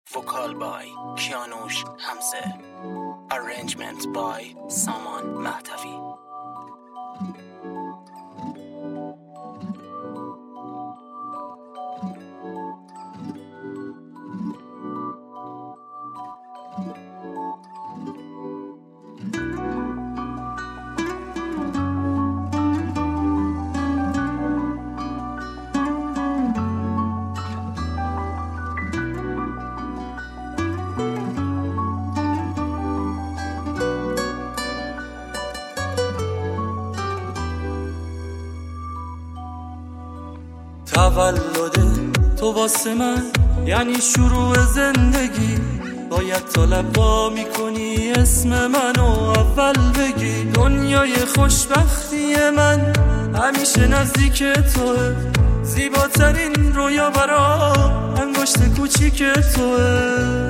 Vocal by Kianush Hamze. Arrangement by Saman Mahtavi. تولد تو واسه من یعنی شروع زندگی، باید تا لبا میکنی اسم منو اول بگی. دنیای خوشبختی من همیشه نزدیک توه، زیباترین رویا برا انگشت کوچیک توه.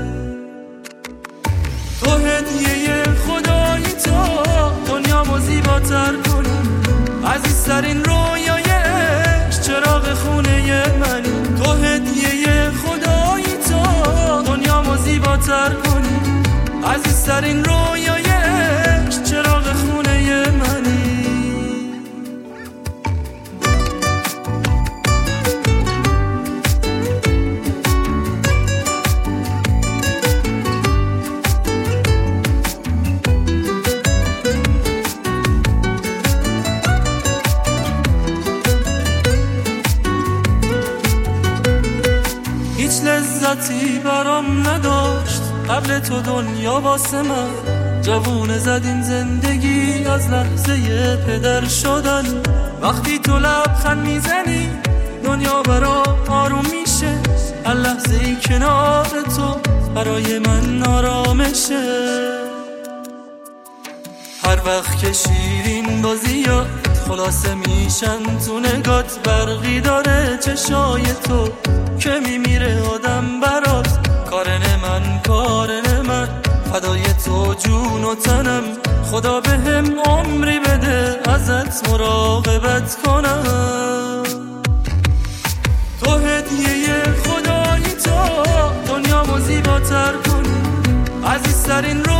تو هدیه خدایی، تو دنیامو زیباتر کنی، عزیزترین رویای چراغ خونه منی. تو هدیه خدایی، تو دنیامو زیباتر کنی، عزیزترین رویای چراغ خونه منی. هیچ لذتی برام نداشت قبل تو دنیا واسه من، جوونه زد این زندگی از لحظه پدر شدن. وقتی تو لبخند میزنی دنیا برا آروم میشه، هر لحظه ای کنار تو برای من آرامشه. هر وقت که شیرین بازیات خلاصه میشن تو نگات، برقی داره چشای تو که میمیره آدم برات. کارن من فدای تو جون و تنم، خدا به هم عمری بده ازت مراقبت کنم. تو هدیه خدایی، تو دنیامو زیباتر کنی، عزیزترین رو